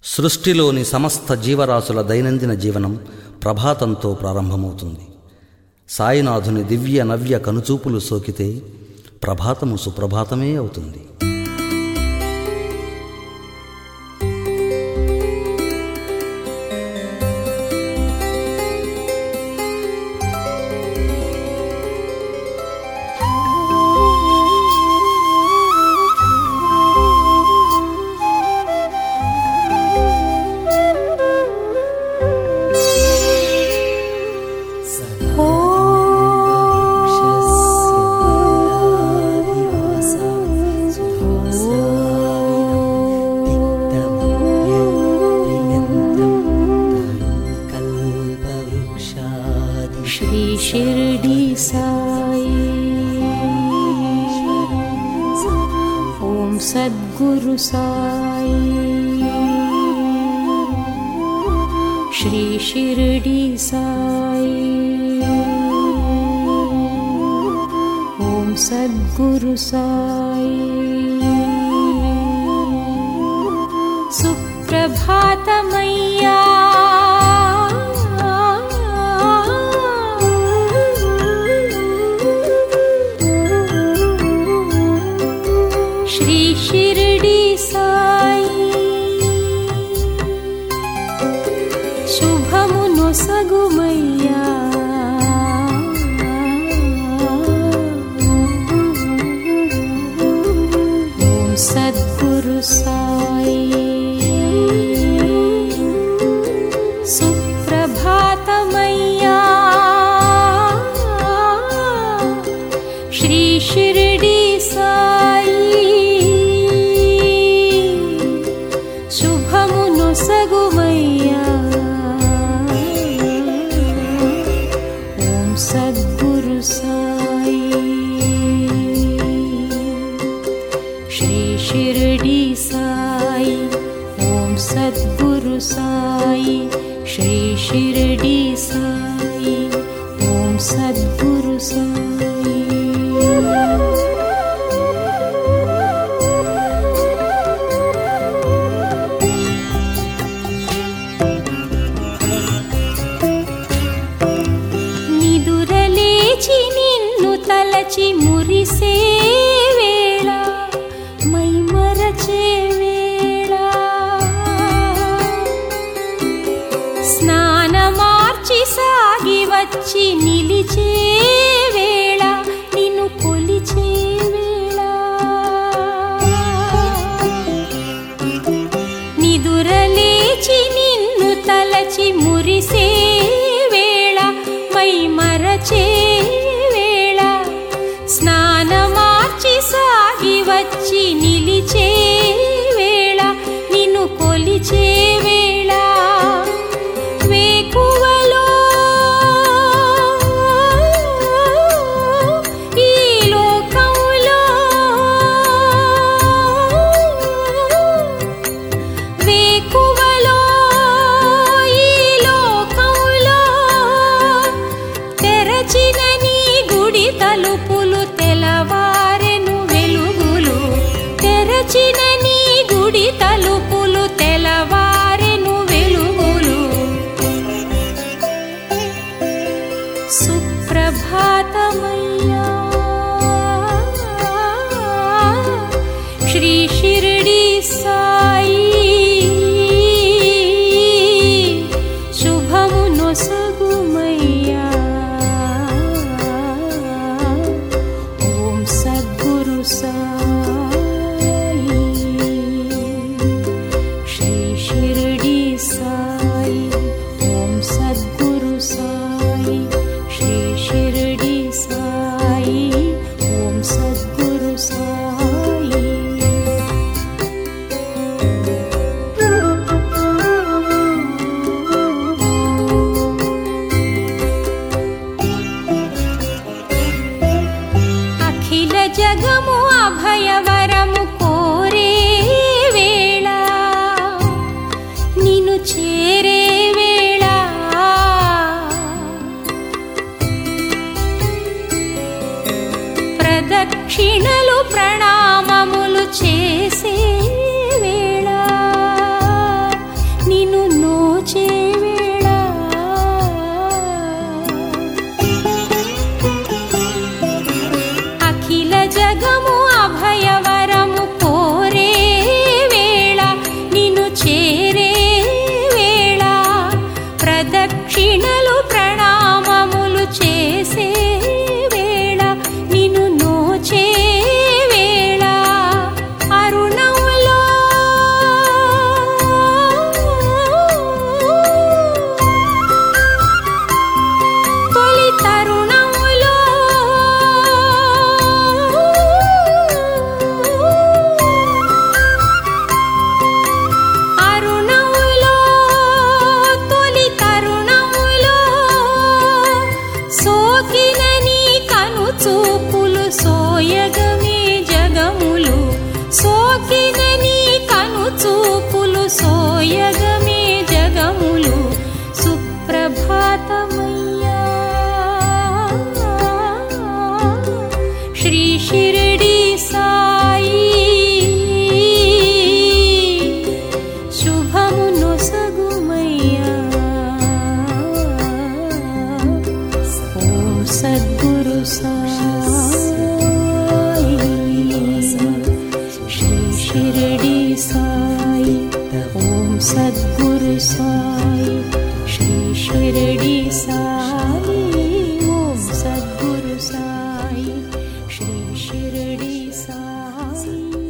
సృష్టిలోని సమస్త జీవరాశుల దైనందిన జీవనం ప్రభాతంతో ప్రారంభమవుతుంది. సాయినాథుని దివ్య నవ్య కనుచూపులు సోకితే ప్రభాతము సుప్రభాతమే అవుతుంది. श्री शिरडी साई ओम सद्गुरु साई श्री शिरडी साई ओम सद्गुरु साई सुप्रभातमय्या श्री शिरडी साई शुभमुनु सगुमय्या ओम सद्गुरु साई सुप्रभातमय्या श्री शिरडी साई शुभमुनु सगुमय्या ओम सद्गुरु साई श्री शिरडी साई ओम सद्गुरु साई श्री शिरडी साई ओम सद्गुरु साई నిదురలేచి నిన్ను తలచి మురిసే వేళ మైమరచే వేళ స్నానమార్చి సాగి వచ్చి నిలిచే వేళ నిన్ను కొలిచే వేళ నిదురలేచి నిన్ను తలచి మురిసే వేళ మైమరచే వేళ స్నానమార్చి సాగి వచ్చి నిలిచే వేళ నిన్ను కొలిచే వేళ వేకువలో ఈ లోకంలో వేకువ షిరిడి సాయి